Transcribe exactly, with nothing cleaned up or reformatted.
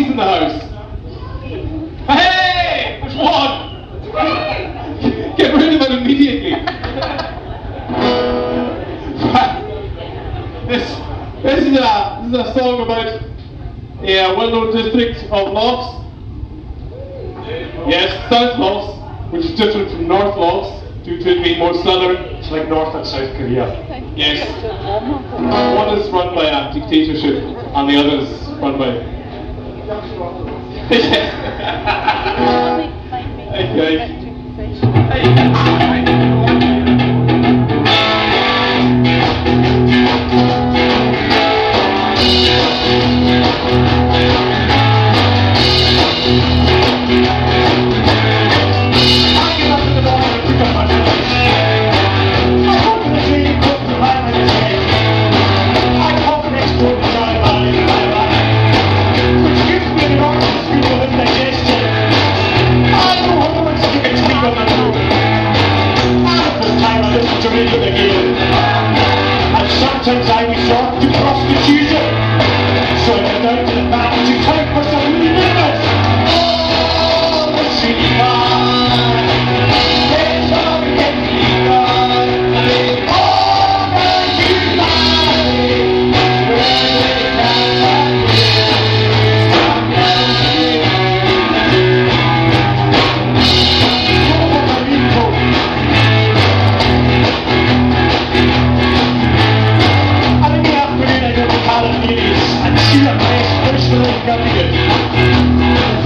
Bobby's in the house. Hey! There's one! Get rid of it immediately. this, this, is a, this is a song about a well-known district of Loughs. Yes, South Loughs, which is different from North Loughs due to it being more southern. It's like North and South Korea. Yes. One is run by a dictatorship and the other is run by... okay. And sometimes I resort to prostitution, so I go down to the back to count for some minutes. Oh, the city man, it's all getting done. Oh, the humanity, where they can find and see a place personally got to get.